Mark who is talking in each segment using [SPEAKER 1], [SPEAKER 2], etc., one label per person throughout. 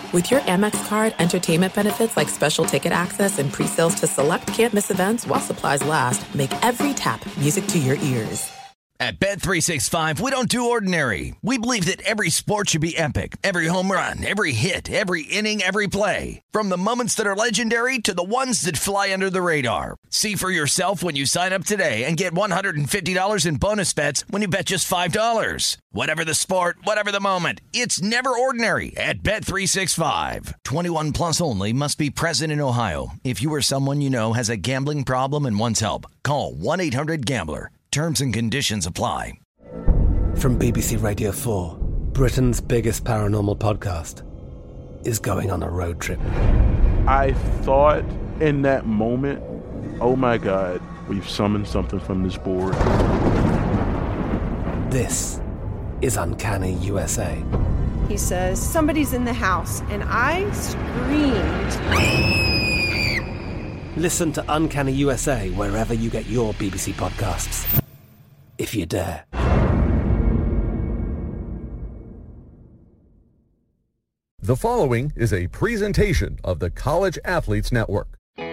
[SPEAKER 1] With your Amex card, entertainment benefits like special ticket access and pre-sales to select can't-miss events while supplies last make every tap music to your ears.
[SPEAKER 2] At Bet365, we don't do ordinary. We believe that every sport should be epic. Every home run, every hit, every inning, every play. From the moments that are legendary to the ones that fly under the radar. See for yourself when you sign up today and get $150 in bonus bets when you bet just $5. Whatever the sport, whatever the moment, it's never ordinary at Bet365. 21 plus only. Must be present in Ohio. If you or someone you know has a gambling problem and wants help, call 1-800-GAMBLER. Terms and conditions apply.
[SPEAKER 3] From BBC Radio 4, Britain's biggest paranormal podcast is going on a road trip.
[SPEAKER 4] I thought in that moment, oh my God, we've summoned something from this board.
[SPEAKER 3] This is Uncanny USA.
[SPEAKER 5] He says, somebody's in the house, and I screamed.
[SPEAKER 3] Listen to Uncanny USA wherever you get your BBC podcasts, if you dare.
[SPEAKER 6] The following is a presentation of the College Athletes Network.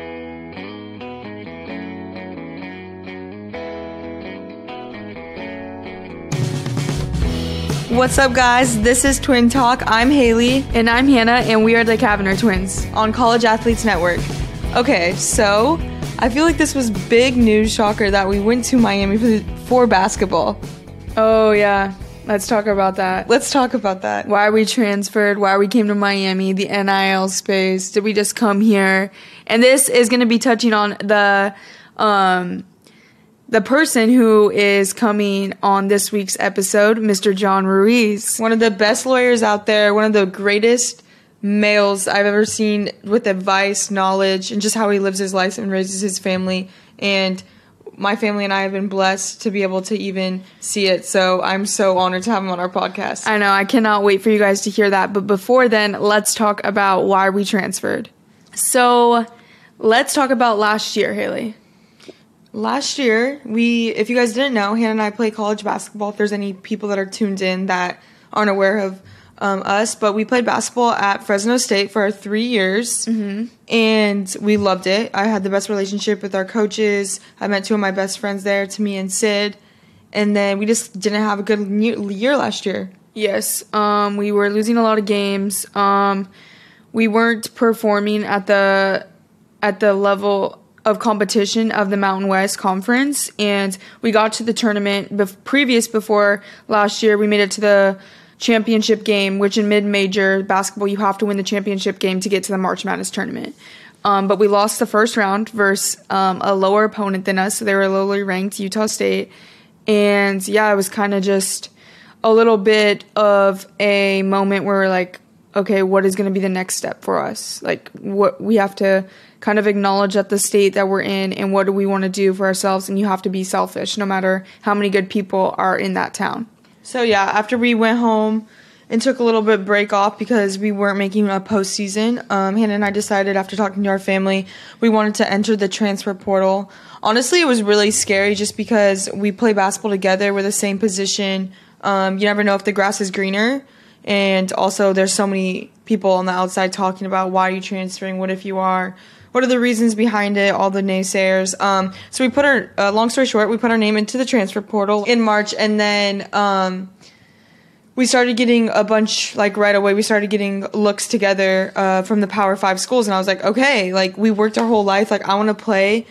[SPEAKER 7] What's up, guys? This is Twin Talk. I'm Haley.
[SPEAKER 8] And I'm Hannah, and we are the Kavanagh Twins
[SPEAKER 7] on College Athletes Network. Okay, so I feel like this was big news shocker that we went to Miami for basketball.
[SPEAKER 8] Oh, yeah. Let's talk about that.
[SPEAKER 7] Why
[SPEAKER 8] we transferred, why we came to Miami, the NIL space. Did we just come here? And this is going to be touching on the person who is coming on this week's episode, Mr. John Ruiz.
[SPEAKER 7] One of the best lawyers out there, one of the greatest males I've ever seen with advice, knowledge, and just how he lives his life and raises his family. And my family and I have been blessed to be able to even see it. So I'm so honored to have him on our podcast.
[SPEAKER 8] I know. I cannot wait for you guys to hear that. But before then, let's talk about why we transferred. So let's talk about last year, Haley.
[SPEAKER 7] Last year, if you guys didn't know, Hannah and I play college basketball. If there's any people that are tuned in that aren't aware of us, but we played basketball at Fresno State for 3 years, and we loved it. I had the best relationship with our coaches. I met two of my best friends there, Tamia and Sid, and then we just didn't have a good year last year.
[SPEAKER 8] Yes, we were losing a lot of games. We weren't performing at the level of competition of the Mountain West Conference, and we got to the tournament before last year. We made it to the championship game, which in mid-major basketball, you have to win the championship game to get to the March Madness tournament. But we lost the first round versus a lower opponent than us, so they were lowly ranked, Utah State. And yeah, it was kind of just a little bit of a moment where we're like, okay, what is going to be the next step for us? Like, what we have to kind of acknowledge at the state that we're in, and what do we want to do for ourselves? And you have to be selfish, no matter how many good people are in that town.
[SPEAKER 7] So yeah, after we went home and took a little bit of break off because we weren't making a postseason, Hannah and I decided, after talking to our family, we wanted to enter the transfer portal. Honestly, it was really scary just because we play basketball together. We're the same position. You never know if the grass is greener. And also, there's so many people on the outside talking about, why are you transferring? What if you are? What are the reasons behind it? All the naysayers. So we put long story short, we put our name into the transfer portal in March, and then we started getting a bunch, like right away, we started getting looks together from the Power 5 schools, and I was like, okay, like we worked our whole life, like I want to play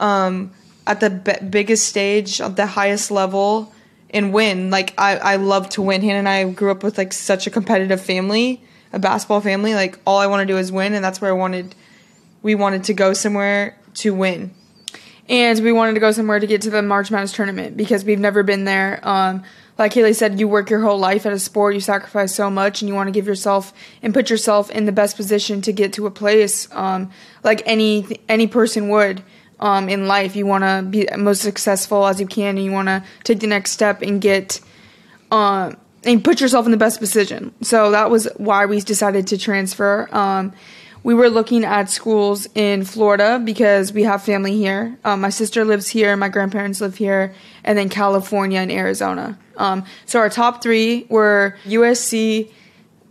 [SPEAKER 7] at the biggest stage, at the highest level, and win. Like I love to win. Hannah and I grew up with like such a competitive family, a basketball family. Like all I want to do is win, and that's where we wanted to go somewhere to win.
[SPEAKER 8] And we wanted to go somewhere to get to the March Madness tournament because we've never been there. Like Haley said, you work your whole life at a sport, you sacrifice so much, and you want to give yourself and put yourself in the best position to get to a place like any person would in life. You want to be most successful as you can, and you want to take the next step and get and put yourself in the best position. So that was why we decided to transfer. We were looking at schools in Florida because we have family here. My sister lives here, my grandparents live here, and then California and Arizona. So our top three were USC,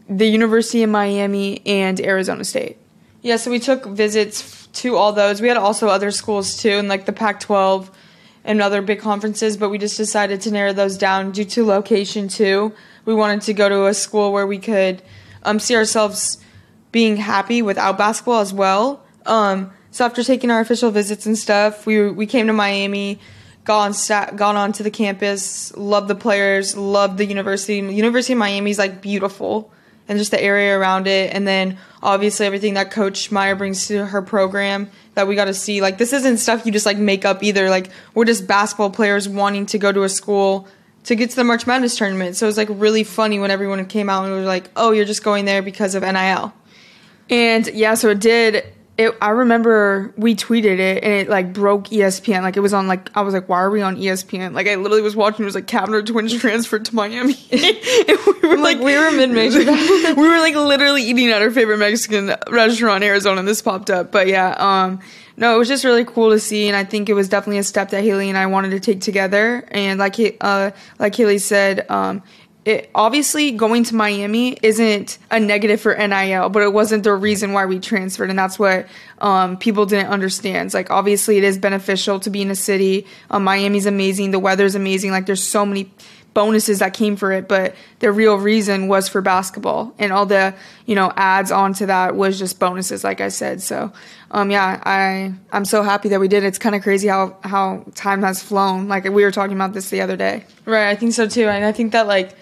[SPEAKER 8] the University of Miami, and Arizona State.
[SPEAKER 7] Yeah, so we took visits to all those. We had also other schools too, in like the Pac-12 and other big conferences, but we just decided to narrow those down due to location too. We wanted to go to a school where we could see ourselves being happy without basketball as well. So after taking our official visits and stuff, we came to Miami, got onto the campus, loved the players, loved the university. University of Miami is like beautiful, and just the area around it, and then obviously everything that Coach Meyer brings to her program that we got to see. Like, this isn't stuff you just like make up either. Like, we're just basketball players wanting to go to a school to get to the March Madness tournament. So it was like really funny when everyone came out and was like, "Oh, you're just going there because of NIL."
[SPEAKER 8] And yeah, so it did. I remember we tweeted it, and it like broke ESPN. Like, it was on, like, I was like, why are we on ESPN? Like, I literally was watching. It was like Kavner twins transferred to Miami. And we were mid-major. We were like literally eating at our favorite Mexican restaurant in Arizona, and this popped up. But yeah, no, it was just really cool to see, and I think it was definitely a step that Haley and I wanted to take together. And like Haley said, it obviously going to Miami isn't a negative for NIL, but it wasn't the reason why we transferred, and that's what people didn't understand. It's like, obviously it is beneficial to be in a city. Miami's amazing, the weather's amazing. Like, there's so many bonuses that came for it, but the real reason was for basketball, and all the ads onto that was just bonuses, like I said. So yeah, I'm so happy that we did. It's kind of crazy how time has flown. Like, we were talking about this the other day.
[SPEAKER 7] Right, I think so too, and I think that like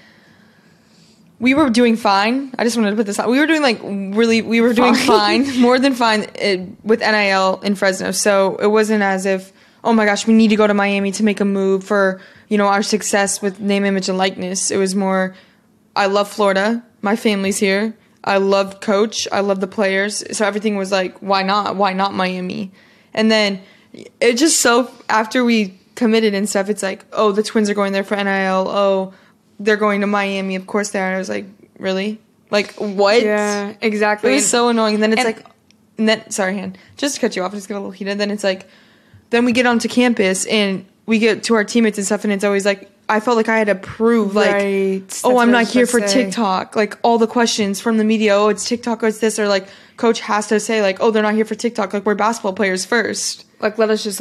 [SPEAKER 7] we were doing fine. I just wanted to put this out. We were doing fine, more than fine with NIL in Fresno. So it wasn't as if, oh my gosh, we need to go to Miami to make a move for, our success with name, image, and likeness. It was more, I love Florida. My family's here. I loved Coach. I love the players. So everything was like, why not? Why not Miami? And then it just so, after we committed and stuff, it's like, oh, the Twins are going there for NIL. Oh, they're going to Miami, of course they are. And I was like, really? Like, what?
[SPEAKER 8] Yeah, exactly.
[SPEAKER 7] It was so annoying. And then sorry, Han, just to cut you off, I just get a little heated. Then it's like, then we get onto campus and we get to our teammates and stuff, and it's always like, I felt like I had to prove, like,
[SPEAKER 8] right.
[SPEAKER 7] Oh, I'm not here for TikTok. Like, all the questions from the media, oh, it's TikTok, or it's this, or like, Coach has to say, like, oh, they're not here for TikTok. Like, we're basketball players first.
[SPEAKER 8] Like, let us just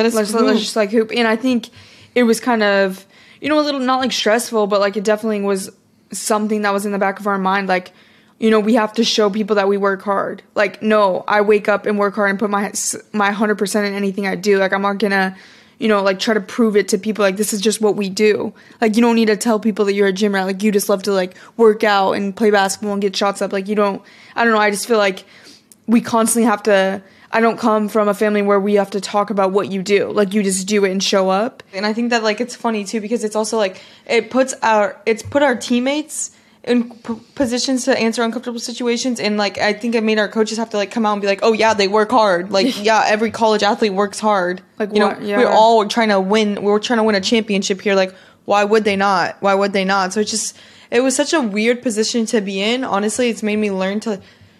[SPEAKER 8] hoop. And I think it was kind of, a little, not like stressful, but like it definitely was something that was in the back of our mind. Like, we have to show people that we work hard. Like, no, I wake up and work hard and put my 100% in anything I do. Like, I'm not gonna, like try to prove it to people. Like, this is just what we do. Like, you don't need to tell people that you're a gym rat. Like, you just love to like work out and play basketball and get shots up. Like, I don't know. I just feel like we constantly have to. I don't come from a family where we have to talk about what you do. Like, you just do it and show up.
[SPEAKER 7] And I think that, like, it's funny, too, because it's also, like, it's put our teammates in positions to answer uncomfortable situations. And, like, I think it made our coaches have to, like, come out and be like, oh, yeah, they work hard. Like, yeah, every college athlete works hard. Like, yeah. We're all trying to win. We're trying to win a championship here. Like, why would they not? Why would they not? So it was such a weird position to be in. Honestly, it's made me learn to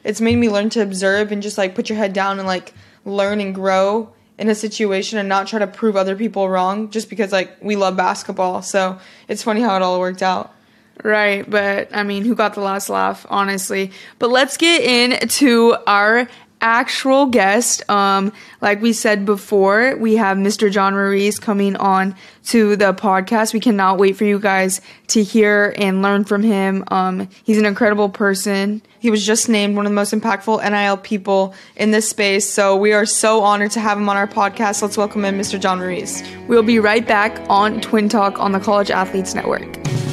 [SPEAKER 7] observe and just like put your head down and like learn and grow in a situation and not try to prove other people wrong just because like we love basketball. So it's funny how it all worked out.
[SPEAKER 8] Right, but I mean, who got the last laugh, honestly? But let's get into our actual guest. Like we said before, we have Mr. John Ruiz coming on to the podcast. We cannot wait for you guys to hear and learn from him. He's an incredible person. He was just named one of the most impactful NIL people in this space, so we are so honored to have him on our podcast. Let's welcome in Mr. John Ruiz. We'll be right back on Twin Talk on the College Athletes Network.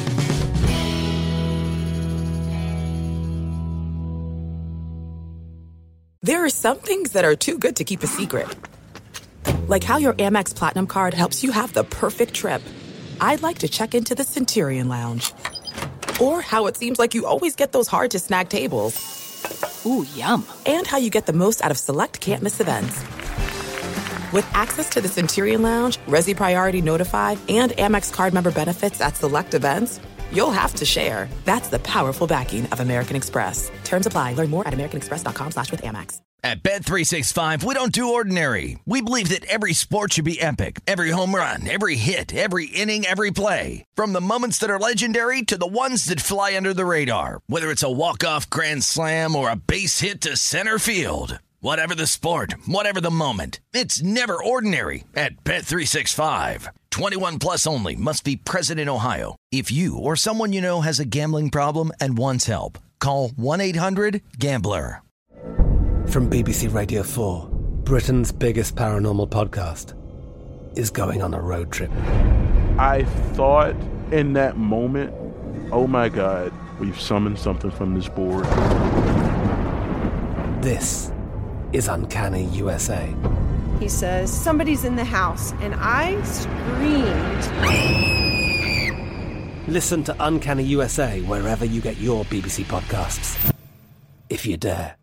[SPEAKER 1] There are some things that are too good to keep a secret. Like how your Amex Platinum card helps you have the perfect trip. I'd like to check into the Centurion Lounge. Or how it seems like you always get those hard-to-snag tables.
[SPEAKER 9] Ooh, yum.
[SPEAKER 1] And how you get the most out of select can't-miss events. With access to the Centurion Lounge, Resi Priority Notified, and Amex card member benefits at select events, you'll have to share. That's the powerful backing of American Express. Terms apply. Learn more at americanexpress.com/withAmex.
[SPEAKER 2] At Bet365, we don't do ordinary. We believe that every sport should be epic. Every home run, every hit, every inning, every play. From the moments that are legendary to the ones that fly under the radar. Whether it's a walk-off grand slam or a base hit to center field. Whatever the sport, whatever the moment. It's never ordinary at Bet365. 21 plus only. Must be present in Ohio. If you or someone you know has a gambling problem and wants help, call 1-800-GAMBLER.
[SPEAKER 3] From BBC Radio 4, Britain's biggest paranormal podcast is going on a road trip.
[SPEAKER 4] I thought in that moment, oh my God, we've summoned something from this board.
[SPEAKER 3] This is Uncanny USA.
[SPEAKER 5] He says, somebody's in the house, and I screamed.
[SPEAKER 3] Listen to Uncanny USA wherever you get your BBC podcasts, if you dare.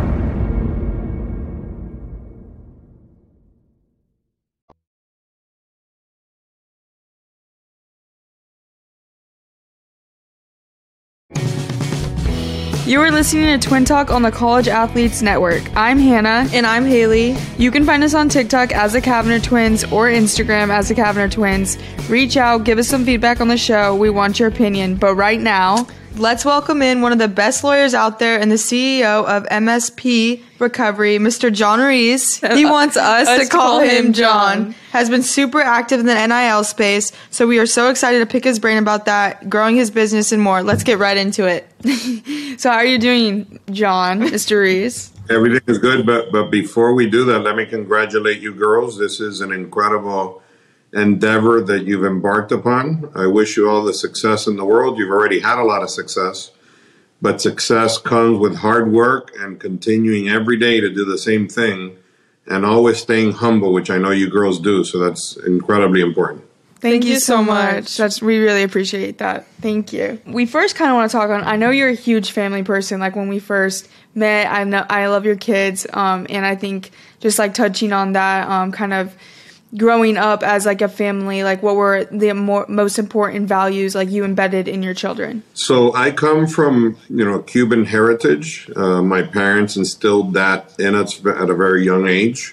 [SPEAKER 8] You are listening to Twin Talk on the College Athletes Network. I'm Hannah.
[SPEAKER 7] And I'm Haley.
[SPEAKER 8] You can find us on TikTok as the Kavanagh Twins or Instagram as the Kavanagh Twins. Reach out, give us some feedback on the show. We want your opinion. But right now,
[SPEAKER 7] let's welcome in one of the best lawyers out there and the CEO of MSP Recovery, Mr. John Rees. He wants us to call him John. Has been super active in the NIL space, so we are so excited to pick his brain about that, growing his business and more. Let's get right into it.
[SPEAKER 8] So how are you doing, John, Mr. Rees?
[SPEAKER 10] Everything is good, but before we do that, let me congratulate you girls. This is an incredible endeavor that you've embarked upon. I wish you all the success in the world. You've already had a lot of success, but success comes with hard work and continuing every day to do the same thing and always staying humble, which I know you girls do. So that's incredibly important.
[SPEAKER 8] Thank you so much. We really appreciate that. Thank you. We first kind of want to talk on, I know you're a huge family person. Like when we first met, I love your kids. And I think just like touching on that, kind of growing up as like a family, like what were the most important values like you embedded in your children?
[SPEAKER 10] So I come from, Cuban heritage. My parents instilled that in us at a very young age.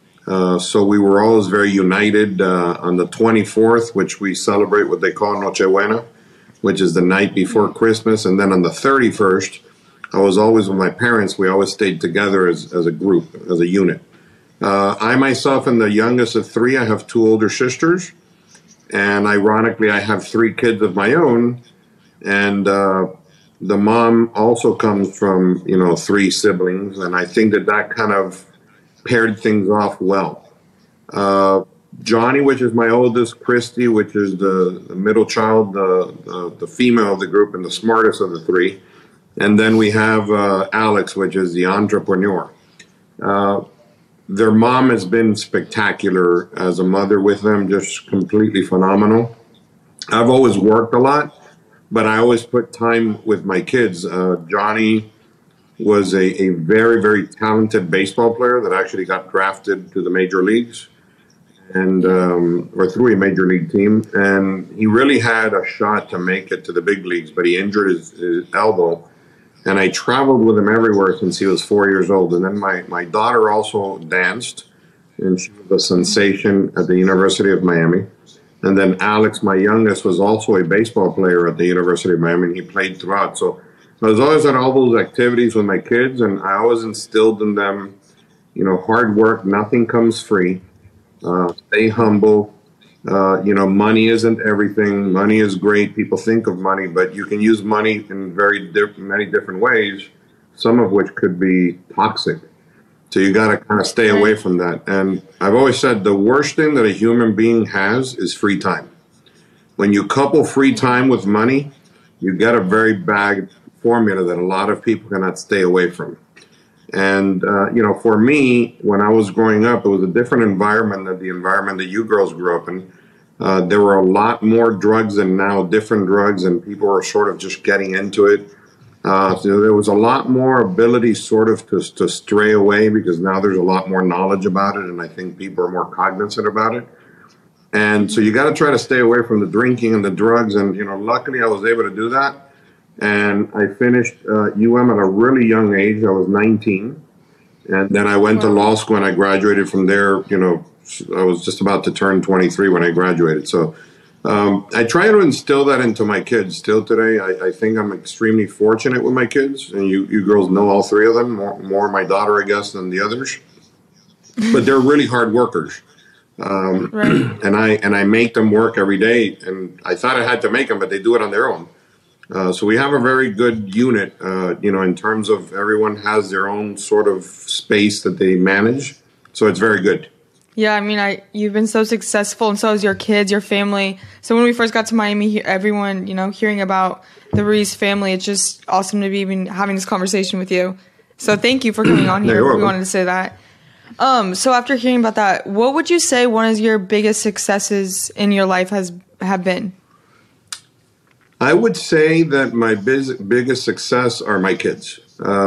[SPEAKER 10] So we were always very united. On the 24th, which we celebrate what they call Nochebuena, which is the night before Christmas. And then on the 31st, I was always with my parents. We always stayed together as a group, as a unit. I myself am the youngest of three. I have two older sisters. And ironically, I have three kids of my own. And the mom also comes from, three siblings. And I think that kind of paired things off well. Johnny, which is my oldest, Christy, which is the middle child, the female of the group and the smartest of the three. And then we have Alex, which is the entrepreneur. Their mom has been spectacular as a mother with them, just completely phenomenal. I've always worked a lot, but I always put time with my kids. Johnny was a very, very talented baseball player that actually got drafted to the major leagues and or through a major league team. And he really had a shot to make it to the big leagues, but he injured his elbow. And I traveled with him everywhere since he was 4 years old. And then my daughter also danced, and she was a sensation at the University of Miami. And then Alex, my youngest, was also a baseball player at the University of Miami, and he played throughout. So I was always at all those activities with my kids, and I always instilled in them, hard work, nothing comes free, stay humble. Money isn't everything. Money is great. People think of money, but you can use money in many different ways, some of which could be toxic. So you got to kind of stay away from that. And I've always said the worst thing that a human being has is free time. When you couple free time with money, you get a very bad formula that a lot of people cannot stay away from. And, for me, when I was growing up, it was a different environment than the environment that you girls grew up in. There were a lot more drugs and now different drugs, and people were sort of just getting into it. So there was a lot more ability sort of to stray away because now there's a lot more knowledge about it, and I think people are more cognizant about it. And so you got to try to stay away from the drinking and the drugs. And, luckily I was able to do that. And I finished UM at a really young age. I was 19. And then I went to law school and I graduated from there. You know, I was just about to turn 23 when I graduated. So I try to instill that into my kids still today. I think I'm extremely fortunate with my kids. And you girls know all three of them, more my daughter, I guess, than the others. But they're really hard workers. Right. And I make them work every day. And I thought I had to make them, but they do it on their own. So we have a very good unit, you know, in terms of everyone has their own sort of space that they manage. So it's very good.
[SPEAKER 7] Yeah, I mean, you've been so successful, and so is your kids, your family. So when we first got to Miami, everyone, you know, hearing about the Ruiz family, it's just awesome to be even having this conversation with you. So thank you for coming on here. We wanted to say that. So after hearing about that, what would you say one of your biggest successes in your life have been?
[SPEAKER 10] I would say that my biggest success are my kids,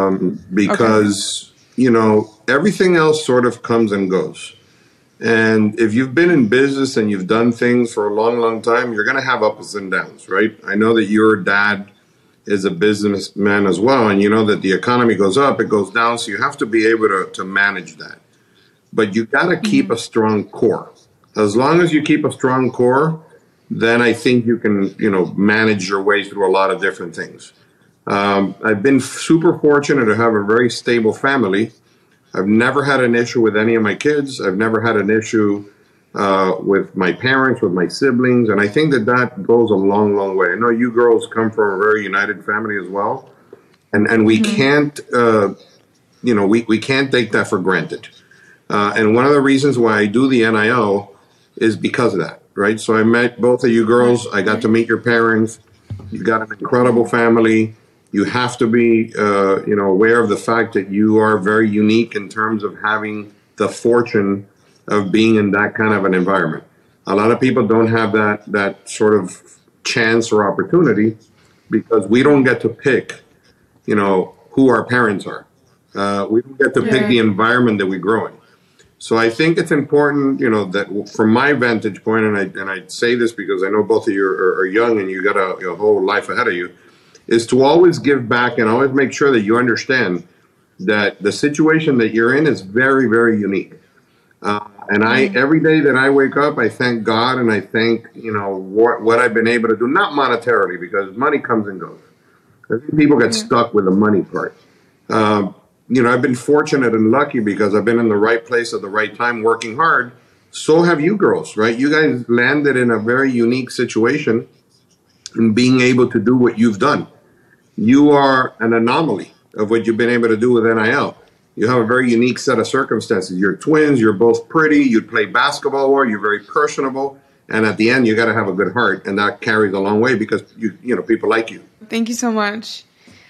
[SPEAKER 10] because, you know, everything else sort of comes and goes. And if you've been in business and you've done things for a long, long time, you're going to have ups and downs, right? I know that your dad is a businessman as well, and you know that the economy goes up, it goes down, so you have to be able to manage that. But you got to keep a strong core. As long as you keep a strong core, then I think you can, you know, manage your way through a lot of different things. I've been super fortunate to have a very stable family. I've never had an issue with any of my kids. I've never had an issue with my parents, with my siblings. And I think that goes a long, long way. I know you girls come from a very united family as well. And we can't, you know, we can't take that for granted. And one of the reasons why I do the NIL is because of that. Right. So I met both of you girls. I got to meet your parents. You've got an incredible family. You have to be, you know, aware of the fact that you are very unique in terms of having the fortune of being in that kind of an environment. A lot of people don't have that sort of chance or opportunity because we don't get to pick, you know, who our parents are. We don't get to pick the environment that we grow in. So I think it's important, you know, that from my vantage point, and I say this because I know both of you are young and you got a whole life ahead of you, is to always give back and always make sure that you understand that the situation that you're in is very, very unique. And every day that I wake up, I thank God and I thank, you know, what I've been able to do, not monetarily, because money comes and goes. I think people get stuck with the money part. You know, I've been fortunate and lucky because I've been in the right place at the right time, working hard. So have you girls, right? You guys landed in a very unique situation in being able to do what you've done. You are an anomaly of what you've been able to do with NIL. You have a very unique set of circumstances. You're twins, you're both pretty, you play basketball well, you're very personable. And at the end, you got to have a good heart. And that carries a long way because, you know, people like you.
[SPEAKER 8] Thank you so much.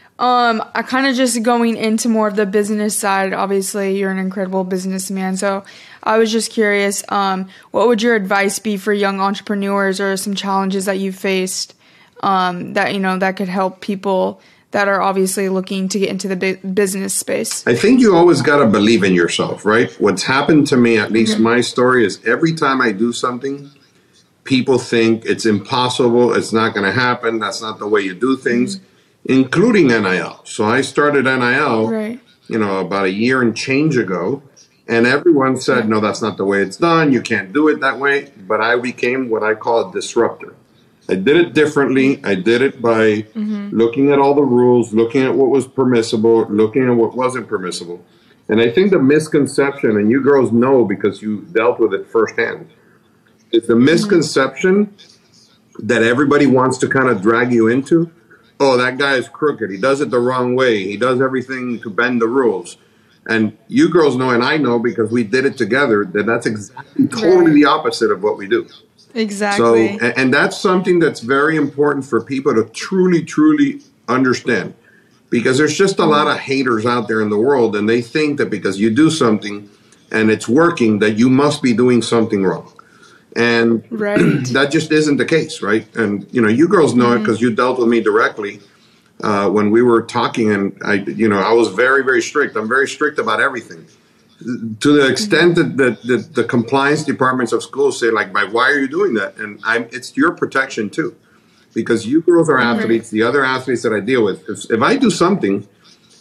[SPEAKER 8] I kind of just going into more of the business side. Obviously, you're an incredible businessman. So I was just curious, what would your advice be for young entrepreneurs or some challenges that you've faced that, you know, that could help people that are obviously looking to get into the business space?
[SPEAKER 10] I think you always got to believe in yourself, right? What's happened to me, at least my story, is every time I do something, people think it's impossible, it's not going to happen, that's not the way you do things. Including NIL. So I started NIL, you know, about a year and change ago, and everyone said, no, that's not the way it's done. You can't do it that way. But I became what I call a disruptor. I did it differently. I did it by looking at all the rules, looking at what was permissible, looking at what wasn't permissible. And I think the misconception, and you girls know because you dealt with it firsthand, is the misconception that everybody wants to kind of drag you into. Oh, that guy is crooked. He does it the wrong way. He does everything to bend the rules. And you girls know, and I know because we did it together, that that's exactly totally the opposite of what we do.
[SPEAKER 7] Exactly.
[SPEAKER 10] So, and that's something that's very important for people to truly, truly understand. Because there's just a lot of haters out there in the world, and they think that because you do something and it's working, that you must be doing something wrong. And that just isn't the case, right? And, you know, you girls know it because you dealt with me directly when we were talking. And, I was very, very strict. I'm very strict about everything. To the extent that the compliance departments of schools say, like, why are you doing that? And it's your protection, too. Because you girls are athletes, the other athletes that I deal with. If I do something,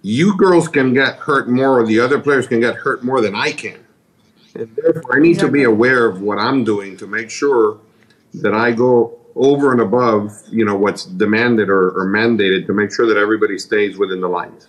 [SPEAKER 10] you girls can get hurt more, or the other players can get hurt more than I can. And therefore, I need to be aware of what I'm doing to make sure that I go over and above, what's demanded or mandated to make sure that everybody stays within the lines.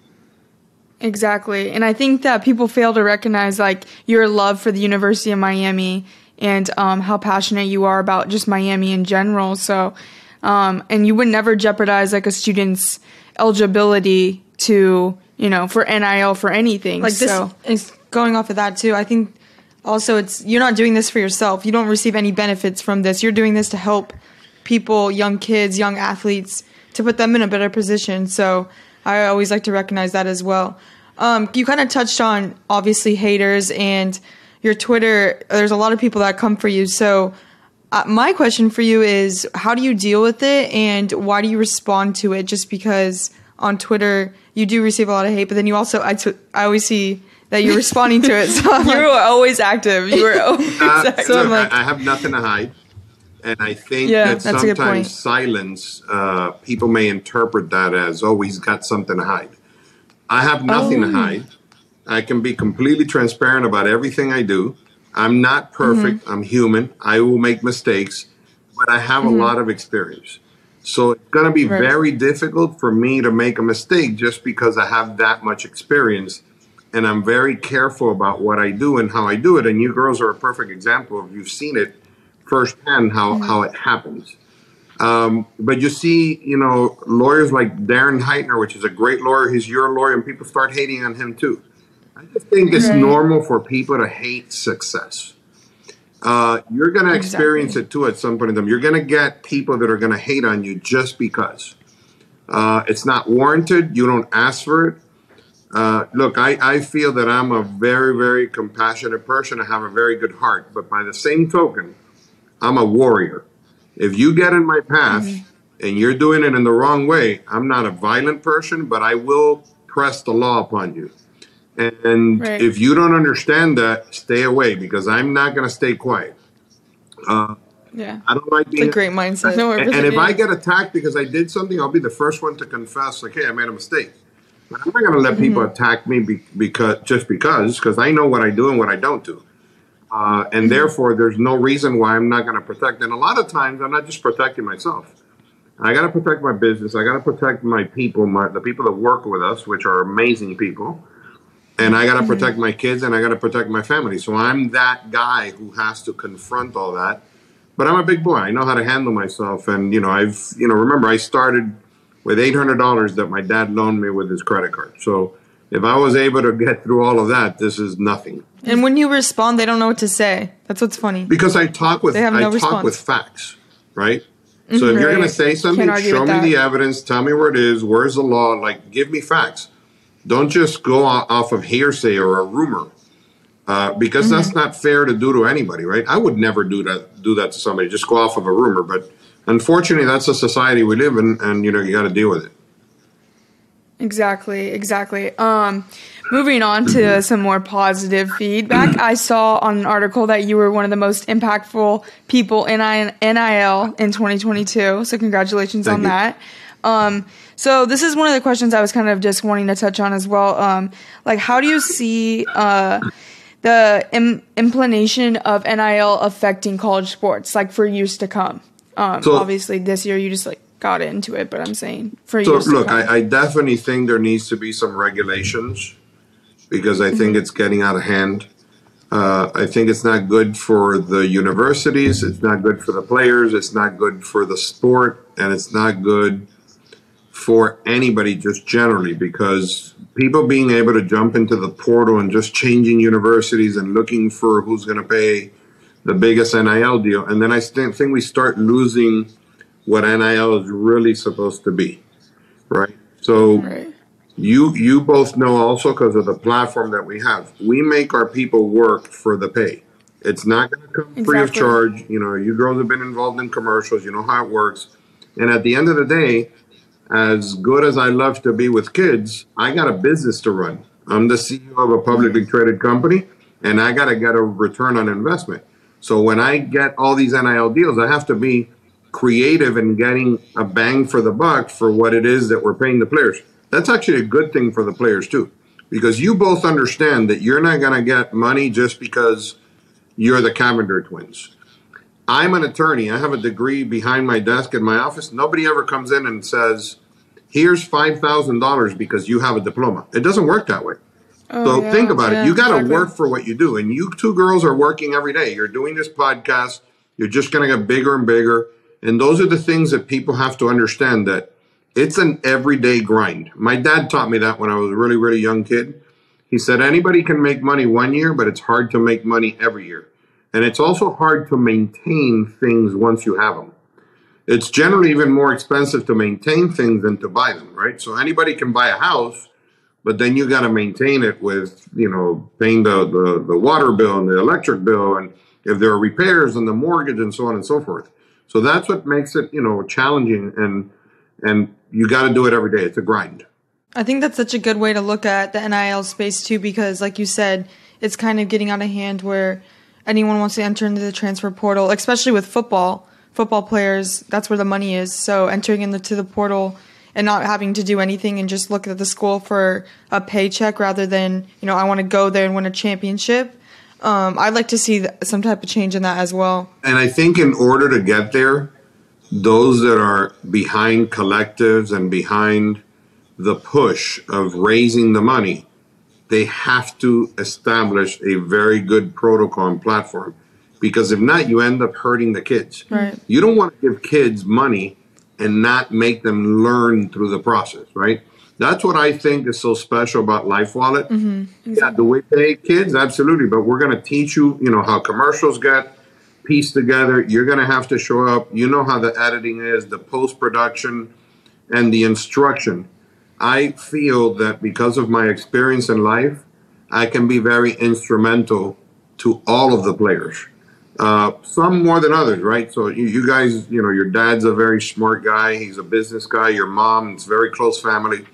[SPEAKER 8] Exactly. And I think that people fail to recognize your love for the University of Miami and how passionate you are about just Miami in general. So, and you would never jeopardize a student's eligibility to, for NIL for anything.
[SPEAKER 7] This is going off of that too. I think also you're not doing this for yourself. You don't receive any benefits from this. You're doing this to help people, young kids, young athletes, to put them in a better position. So I always like to recognize that as well. You kind of touched on, obviously, haters and your Twitter. There's a lot of people that come for you. So my question for you is, how do you deal with it, and why do you respond to it? Just because on Twitter you do receive a lot of hate, but then you also, I always see that you're responding to it. So you are always active. You are always active. So
[SPEAKER 10] I have nothing to hide. And I think that sometimes silence, people may interpret that as, he's got something to hide. I have nothing to hide. I can be completely transparent about everything I do. I'm not perfect. I'm human. I will make mistakes, but I have a lot of experience. So it's going to be very difficult for me to make a mistake just because I have that much experience. And I'm very careful about what I do and how I do it. And you girls are a perfect example of, you've seen it firsthand how it happens. But you see, lawyers like Darren Heitner, which is a great lawyer, he's your lawyer, and people start hating on him too. I just think it's normal for people to hate success. You're going to experience it too at some point in time. You're going to get people that are going to hate on you just because. It's not warranted. You don't ask for it. Look, I feel that I'm a very, very compassionate person. I have a very good heart. But by the same token, I'm a warrior. If you get in my path and you're doing it in the wrong way, I'm not a violent person, but I will press the law upon you. And if you don't understand that, stay away, because I'm not going to stay quiet. I don't like being...
[SPEAKER 7] It's a great mindset.
[SPEAKER 10] And if I get attacked because I did something, I'll be the first one to confess, hey, I made a mistake. But I'm not going to let people attack me because I know what I do and what I don't do. And therefore, there's no reason why I'm not going to protect. And a lot of times, I'm not just protecting myself. I got to protect my business. I got to protect my people, the people that work with us, which are amazing people. And I got to protect my kids, and I got to protect my family. So I'm that guy who has to confront all that. But I'm a big boy. I know how to handle myself. And, remember, I started with $800 that my dad loaned me with his credit card. So if I was able to get through all of that, this is nothing.
[SPEAKER 7] And when you respond, they don't know what to say. That's what's funny.
[SPEAKER 10] Because I talk with facts, right? So if you're going to say something, show me the evidence, tell me where it is, where's the law, give me facts. Don't just go off of hearsay or a rumor, because that's not fair to do to anybody, right? I would never do that to somebody, just go off of a rumor. But unfortunately, that's the society we live in, and you got to deal with it.
[SPEAKER 8] Exactly. Moving on to some more positive feedback, I saw on an article that you were one of the most impactful people in NIL in 2022. So congratulations on that. So this is one of the questions I was kind of just wanting to touch on as well. How do you see the implementation of NIL affecting college sports, for years to come? Obviously, this year you just got into it, but I'm saying for years to come.
[SPEAKER 10] So look, I definitely think there needs to be some regulations, because I think it's getting out of hand. I think it's not good for the universities. It's not good for the players. It's not good for the sport, and it's not good for anybody just generally, because people being able to jump into the portal and just changing universities and looking for who's going to pay the biggest NIL deal. And then I think we start losing what NIL is really supposed to be, right? So you both know also, because of the platform that we have, we make our people work for the pay. It's not going to come free of charge. You girls have been involved in commercials. You know how it works. And at the end of the day, as good as I love to be with kids, I got a business to run. I'm the CEO of a publicly traded company, and I got to get a return on investment. So when I get all these NIL deals, I have to be creative in getting a bang for the buck for what it is that we're paying the players. that's actually a good thing for the players too, because you both understand that you're not going to get money just because you're the Cavender twins. I'm an attorney. I have a degree behind my desk in my office. Nobody ever comes in and says, here's $5,000 because you have a diploma. It doesn't work that way. So think about it. You got to work for what you do. And you two girls are working every day. You're doing this podcast. You're just going to get bigger and bigger. And those are the things that people have to understand, that it's an everyday grind. My dad taught me that when I was a really, really young kid. He said, anybody can make money one year, but it's hard to make money every year. And it's also hard to maintain things once you have them. It's generally even more expensive to maintain things than to buy them, right? So anybody can buy a house, but then you got to maintain it with, paying the water bill and the electric bill, and if there are repairs and the mortgage and so on and so forth. So that's what makes it, challenging, and you got to do it every day. It's a grind.
[SPEAKER 7] I think that's such a good way to look at the NIL space too, because like you said, it's kind of getting out of hand where anyone wants to enter into the transfer portal, especially with football players. That's where the money is. So entering into the portal and not having to do anything and just look at the school for a paycheck rather than, I want to go there and win a championship. I'd like to see some type of change in that as well.
[SPEAKER 10] And I think in order to get there, those that are behind collectives and behind the push of raising the money, they have to establish a very good protocol and platform. Because if not, you end up hurting the kids.
[SPEAKER 7] Right.
[SPEAKER 10] You don't want to give kids money and not make them learn through the process, right? That's what I think is so special about LifeWallet.
[SPEAKER 7] Mm-hmm.
[SPEAKER 10] Yeah, do we pay kids? Absolutely. But we're going to teach you, how commercials get pieced together. You're going to have to show up. You know how the editing is, the post-production, and the instruction. I feel that because of my experience in life, I can be very instrumental to all of the players. Some more than others, right? So you guys, your dad's a very smart guy. He's a business guy. Your mom, it's very close family.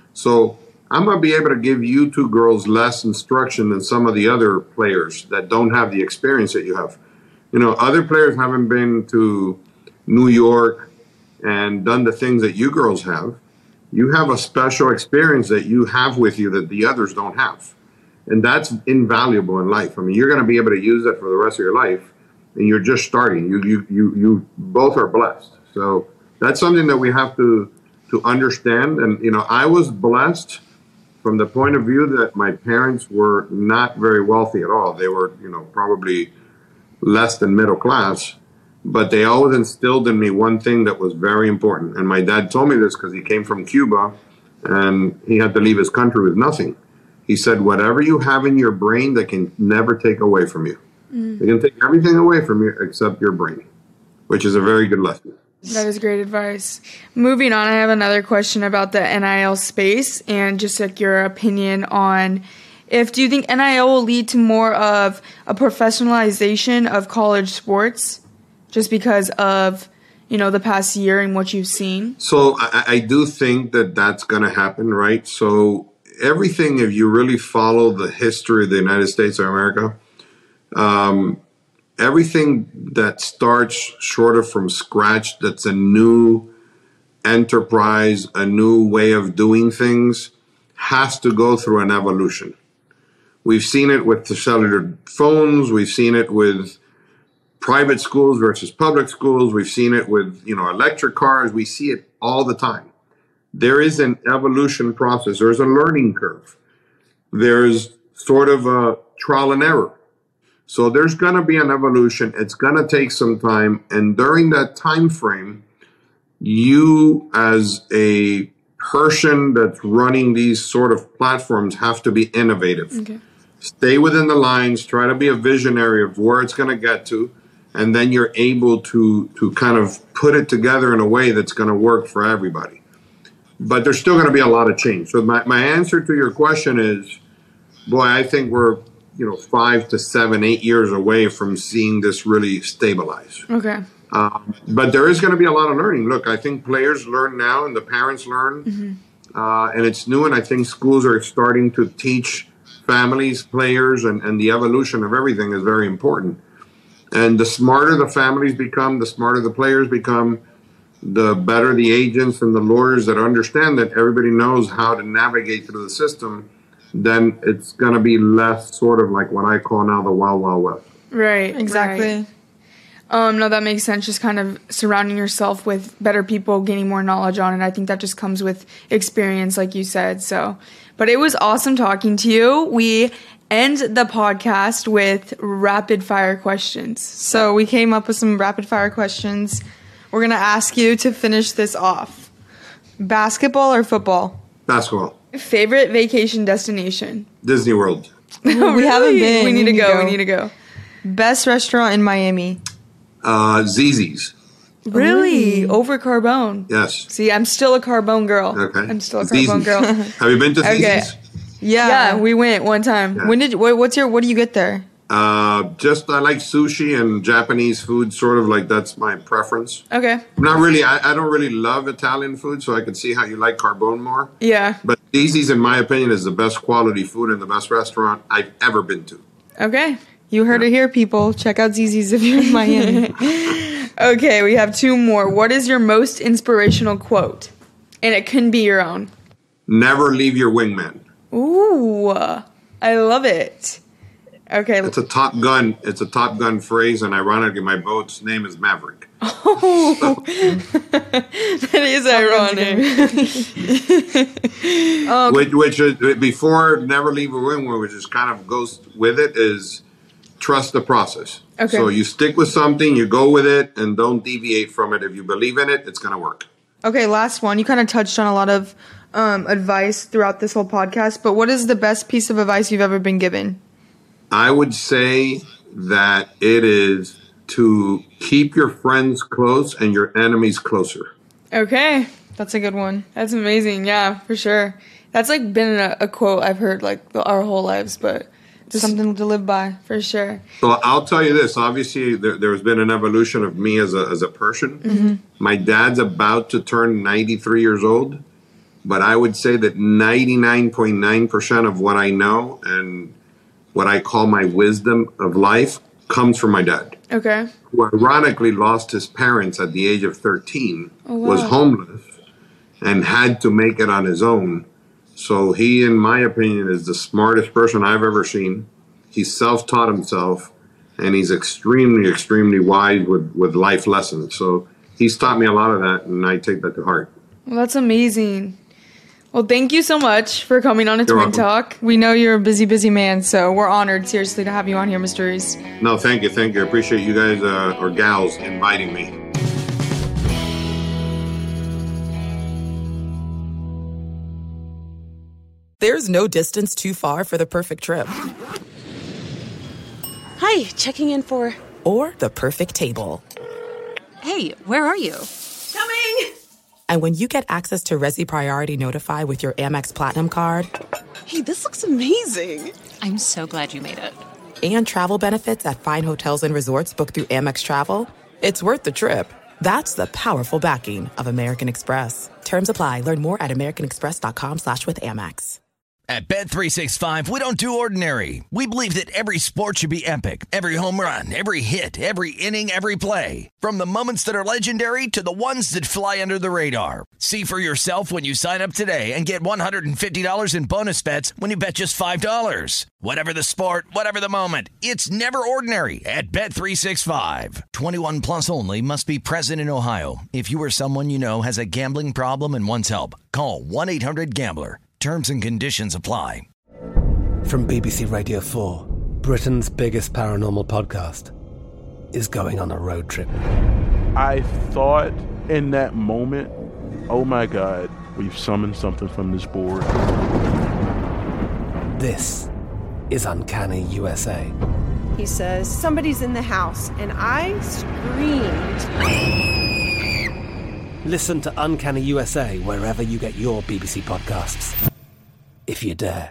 [SPEAKER 10] So I'm going to be able to give you two girls less instruction than some of the other players that don't have the experience that you have. Other players haven't been to New York and done the things that you girls have. You have a special experience that you have with you that the others don't have. And that's invaluable in life. I mean, you're going to be able to use that for the rest of your life. And you're just starting. You both are blessed. So that's something that we have to understand. And, I was blessed from the point of view that my parents were not very wealthy at all. They were, probably less than middle class. But they always instilled in me one thing that was very important. And my dad told me this because he came from Cuba and he had to leave his country with nothing. He said, whatever you have in your brain, they can never take away from you. They can take everything away from you except your brain, which is a very good lesson.
[SPEAKER 8] That is great advice. Moving on, I have another question about the NIL space and just like your opinion on do you think NIL will lead to more of a professionalization of college sports just because of, the past year and what you've seen? So
[SPEAKER 10] I do think that that's going to happen, right? So everything, if you really follow the history of the United States of America, everything that starts sort of from scratch, that's a new enterprise, a new way of doing things, has to go through an evolution. We've seen it with the cellular phones. We've seen it with private schools versus public schools. We've seen it with, electric cars. We see it all the time. There is an evolution process. There's a learning curve. There's sort of a trial and error. So there's going to be an evolution. It's going to take some time. And during that time frame, you as a person that's running these sort of platforms have to be innovative.
[SPEAKER 8] Okay.
[SPEAKER 10] Stay within the lines. Try to be a visionary of where it's going to get to. And then you're able to kind of put it together in a way that's going to work for everybody. But there's still going to be a lot of change. So my answer to your question is, boy, I think we're 5 to 7, 8 years away from seeing this really stabilize.
[SPEAKER 8] Okay.
[SPEAKER 10] But there is going to be a lot of learning. Look, I think players learn now and the parents learn. And it's new. And I think schools are starting to teach families, players, and the evolution of everything is very important. And the smarter the families become, the smarter the players become, the better the agents and the lawyers that understand that everybody knows how to navigate through the system, then it's going to be less sort of like what I call now the wild, wild west.
[SPEAKER 8] Right.
[SPEAKER 7] Exactly.
[SPEAKER 8] Right. No, that makes sense. Just kind of surrounding yourself with better people, gaining more knowledge on it. I think that just comes with experience, like you said. So, but it was awesome talking to you. We end the podcast with rapid fire questions.
[SPEAKER 7] So we came up with some rapid fire questions. We're going to ask you to finish this off. Basketball or football?
[SPEAKER 10] Basketball.
[SPEAKER 8] Favorite vacation destination?
[SPEAKER 10] Disney World.
[SPEAKER 7] We haven't been.
[SPEAKER 8] We need to go. We need to go.
[SPEAKER 7] Best restaurant in Miami?
[SPEAKER 10] Zzz's.
[SPEAKER 8] Really? Over Carbone?
[SPEAKER 10] Yes.
[SPEAKER 8] See, I'm still a Carbone girl.
[SPEAKER 10] Okay.
[SPEAKER 8] I'm still a Carbone girl.
[SPEAKER 10] Have you been to Zzz's?
[SPEAKER 7] Yeah,
[SPEAKER 8] we went one time.
[SPEAKER 10] Yeah.
[SPEAKER 7] When did what do you get there?
[SPEAKER 10] I like sushi and Japanese food, sort of like that's my preference.
[SPEAKER 8] Okay.
[SPEAKER 10] Not really. I don't really love Italian food, so I can see how you like Carbone more.
[SPEAKER 8] Yeah.
[SPEAKER 10] But Zzz's, in my opinion, is the best quality food and the best restaurant I've ever been to.
[SPEAKER 8] Okay.
[SPEAKER 7] You heard it here, people. Check out Zzz's if you're in Miami.
[SPEAKER 8] Okay, we have two more. What is your most inspirational quote? And it can be your own.
[SPEAKER 10] Never leave your wingman.
[SPEAKER 8] Ooh, I love it. Okay.
[SPEAKER 10] It's a Top Gun. It's a Top Gun phrase, and ironically, my boat's name is Maverick.
[SPEAKER 8] Oh, that is ironic.
[SPEAKER 10] Which is, before never leave a wingman, which is kind of goes with it, is trust the process.
[SPEAKER 8] Okay.
[SPEAKER 10] So you stick with something, you go with it, and don't deviate from it. If you believe in it, it's going to work.
[SPEAKER 7] Okay, last one. You kind of touched on a lot of advice throughout this whole podcast, but what is the best piece of advice you've ever been given?
[SPEAKER 10] I would say that it is to keep your friends close and your enemies closer.
[SPEAKER 8] Okay.
[SPEAKER 7] That's a good one.
[SPEAKER 8] That's amazing. Yeah, for sure. That's like been a quote I've heard like our whole lives, but
[SPEAKER 7] just something to live by.
[SPEAKER 8] For sure.
[SPEAKER 10] So I'll tell you this. Obviously, there's been an evolution of me as a person.
[SPEAKER 8] Mm-hmm.
[SPEAKER 10] My dad's about to turn 93 years old, but I would say that 99.9% of what I know and what I call my wisdom of life comes from my dad.
[SPEAKER 8] Okay.
[SPEAKER 10] Who ironically lost his parents at the age of 13, was homeless, and had to make it on his own. So he, in my opinion, is the smartest person I've ever seen. He's self-taught himself, and he's extremely, extremely wise with life lessons. So he's taught me a lot of that, and I take that to heart.
[SPEAKER 8] Well, that's amazing. Well, thank you so much for coming on a Twin Talk.
[SPEAKER 7] We know you're a busy, busy man, so we're honored, seriously, to have you on here, Mr. Reese.
[SPEAKER 10] No, thank you. I appreciate you guys, or gals, inviting me.
[SPEAKER 1] There's no distance too far for the perfect trip.
[SPEAKER 9] Hi, checking in for...
[SPEAKER 1] Or the perfect table.
[SPEAKER 9] Hey, where are you?
[SPEAKER 5] Coming!
[SPEAKER 1] And when you get access to Resi Priority Notify with your Amex Platinum card...
[SPEAKER 9] Hey, this looks amazing. I'm so glad you made it.
[SPEAKER 1] And travel benefits at fine hotels and resorts booked through Amex Travel, it's worth the trip. That's the powerful backing of American Express. Terms apply. Learn more at americanexpress.com/withAmex.
[SPEAKER 2] At Bet365, we don't do ordinary. We believe that every sport should be epic. Every home run, every hit, every inning, every play. From the moments that are legendary to the ones that fly under the radar. See for yourself when you sign up today and get $150 in bonus bets when you bet just $5. Whatever the sport, whatever the moment, it's never ordinary at Bet365. 21 plus only. Must be present in Ohio. If you or someone you know has a gambling problem and wants help, call 1-800-GAMBLER. Terms and conditions apply.
[SPEAKER 3] From BBC Radio 4, Britain's biggest paranormal podcast is going on a road trip.
[SPEAKER 4] I thought in that moment, oh my God, we've summoned something from this board.
[SPEAKER 3] This is Uncanny USA.
[SPEAKER 5] He says, somebody's in the house, and I screamed.
[SPEAKER 3] Listen to Uncanny USA wherever you get your BBC podcasts, if you dare.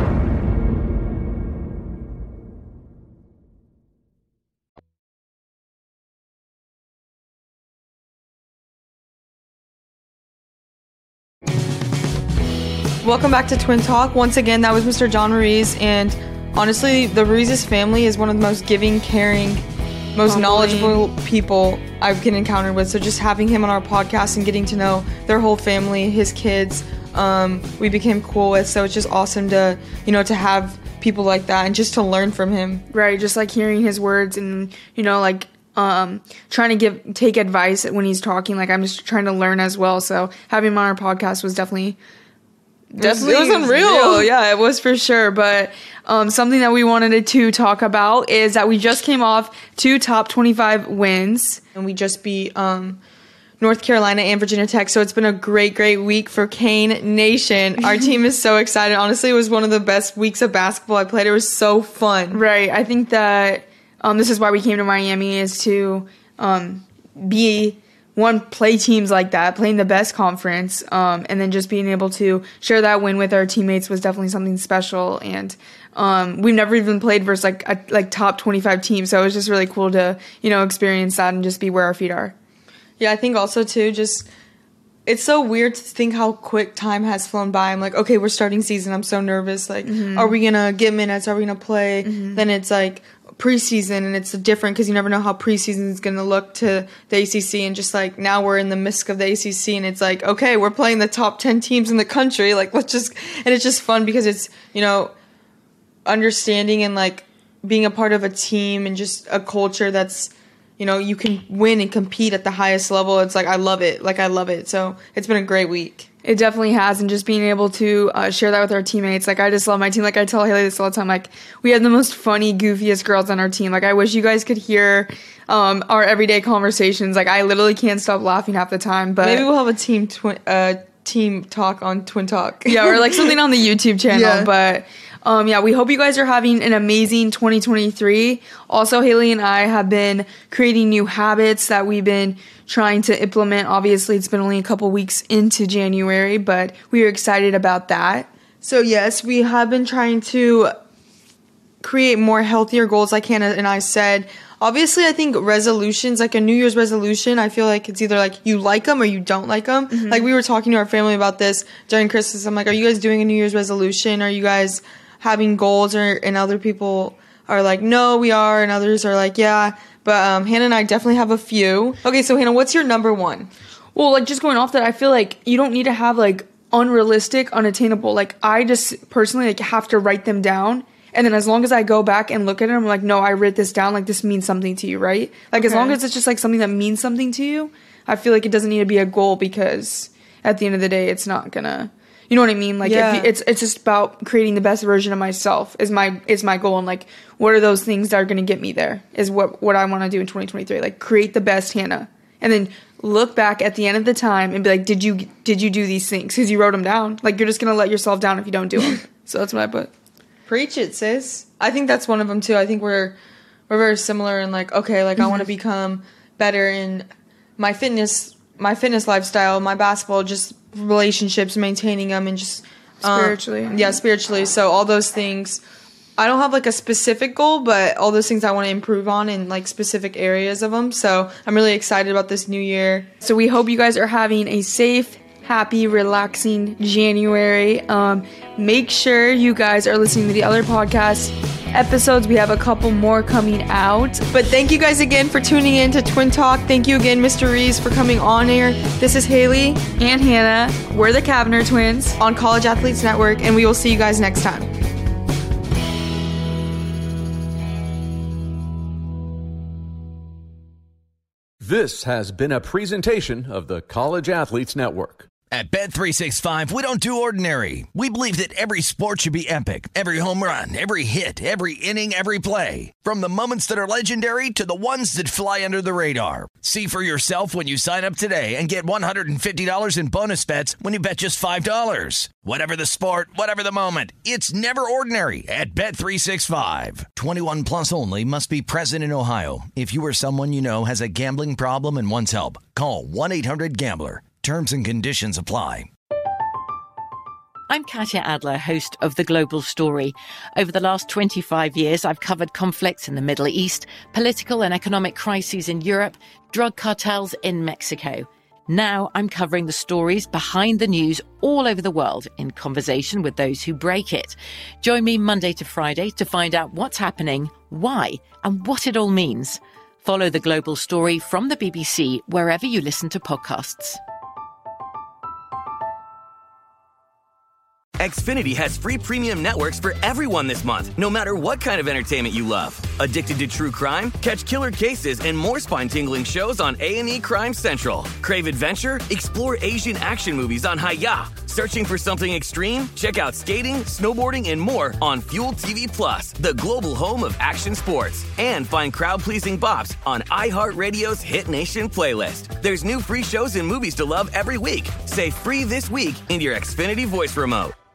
[SPEAKER 7] Welcome back to Twin Talk. Once again, that was Mr. John Ruiz, and honestly, the Ruiz's family is one of the most giving, caring, most knowledgeable people I've been encountered with. So just having him on our podcast and getting to know their whole family, his kids, we became cool with. So it's just awesome to, to have people like that and just to learn from him.
[SPEAKER 8] Right, just like hearing his words and, like trying to take advice when he's talking. Like, I'm just trying to learn as well. So having him on our podcast was definitely it was unreal. Yeah, it was for sure. But something that we wanted to talk about is that we just came off 2 top 25 wins.
[SPEAKER 7] And we just beat North Carolina and Virginia Tech. So it's been a great week for Cane Nation. Our team is so excited. Honestly, it was one of the best weeks of basketball I played. It was so fun.
[SPEAKER 8] Right. I think that this is why we came to Miami, is to play teams like that, playing the best conference, and then just being able to share that win with our teammates was definitely something special. And we've never even played versus a top 25 team, so it was just really cool to experience that and just be where our feet are.
[SPEAKER 7] Yeah, I think also too, just it's so weird to think how quick time has flown by. I'm like, okay, we're starting season. I'm so nervous. Like, are we gonna get minutes? Are we gonna play? Then it's like preseason, and it's different because you never know how preseason is going to look to the ACC. And just like now we're in the midst of the ACC, and it's like, okay, we're playing the top 10 teams in the country. Like, and it's just fun because it's, understanding and like being a part of a team and just a culture that's, you can win and compete at the highest level. It's like, I love it. So it's been a great week.
[SPEAKER 8] It definitely has, and just being able to share that with our teammates. Like, I just love my team. Like, I tell Haley this all the time. Like, we have the most funny, goofiest girls on our team. Like, I wish you guys could hear our everyday conversations. Like, I literally can't stop laughing half the time. But
[SPEAKER 7] maybe we'll have a team talk on Twin Talk.
[SPEAKER 8] Yeah, or like something on the YouTube channel.
[SPEAKER 7] Yeah.
[SPEAKER 8] But we hope you guys are having an amazing 2023. Also, Haley and I have been creating new habits that we've been trying to implement. Obviously, it's been only a couple weeks into January, but we are excited about that.
[SPEAKER 7] So yes, we have been trying to create more healthier goals, like Hannah and I said. Obviously, I think resolutions, like a New Year's resolution, I feel like it's either like you like them or you don't like them. Like, we were talking to our family about this during Christmas. I'm like, are you guys doing a New Year's resolution? Are you guys having goals? And other people are like, no, we are. And others are like, yeah. But Hannah and I definitely have a few. Okay, so Hannah, what's your number one?
[SPEAKER 8] Well, like, just going off that, I feel like you don't need to have like unrealistic, unattainable. Like, I just personally like have to write them down. And then as long as I go back and look at it, I'm like, no, I wrote this down. Like, this means something to you, right? Like, as long as it's just like something that means something to you, I feel like it doesn't need to be a goal, because at the end of the day, it's not gonna, you know what I mean? Like, it's just about creating the best version of myself is my goal. And like, what are those things that are gonna get me there is what I want to do in 2023. Like, create the best Hannah, and then look back at the end of the time and be like, did you do these things? Because you wrote them down. Like, you're just gonna let yourself down if you don't do them. So that's what I put.
[SPEAKER 7] Preach it, sis. I think that's one of them too. I think we're very similar in like, okay, like I want to become better in my fitness lifestyle, my basketball, just relationships, maintaining them, and just spiritually. So all those things, I don't have like a specific goal, but all those things I want to improve on in like specific areas of them. So I'm really excited about this new year.
[SPEAKER 8] So we hope you guys are having a safe, happy, relaxing January. Make sure you guys are listening to the other podcast episodes. We have a couple more coming out.
[SPEAKER 7] But thank you guys again for tuning in to Twin Talk. Thank you again, Mr. Rees, for coming on air. This is Haley
[SPEAKER 8] and Hannah. We're the Kavner twins
[SPEAKER 7] on College Athletes Network, and we will see you guys next time.
[SPEAKER 6] This has been a presentation of the College Athletes Network.
[SPEAKER 2] At Bet365, we don't do ordinary. We believe that every sport should be epic. Every home run, every hit, every inning, every play. From the moments that are legendary to the ones that fly under the radar. See for yourself when you sign up today and get $150 in bonus bets when you bet just $5. Whatever the sport, whatever the moment, it's never ordinary at Bet365. 21 plus only. Must be present in Ohio. If you or someone you know has a gambling problem and wants help, call 1-800-GAMBLER. Terms and conditions apply.
[SPEAKER 11] I'm Katya Adler, host of The Global Story. Over the last 25 years, I've covered conflicts in the Middle East, political and economic crises in Europe, drug cartels in Mexico. Now I'm covering the stories behind the news all over the world in conversation with those who break it. Join me Monday to Friday to find out what's happening, why, and what it all means. Follow The Global Story from the BBC wherever you listen to podcasts.
[SPEAKER 12] Xfinity has free premium networks for everyone this month, no matter what kind of entertainment you love. Addicted to true crime? Catch killer cases and more spine-tingling shows on A&E Crime Central. Crave adventure? Explore Asian action movies on Hi-Ya. Searching for something extreme? Check out skating, snowboarding, and more on Fuel TV Plus, the global home of action sports. And find crowd-pleasing bops on iHeartRadio's Hit Nation playlist. There's new free shows and movies to love every week. Say free this week in your Xfinity voice remote.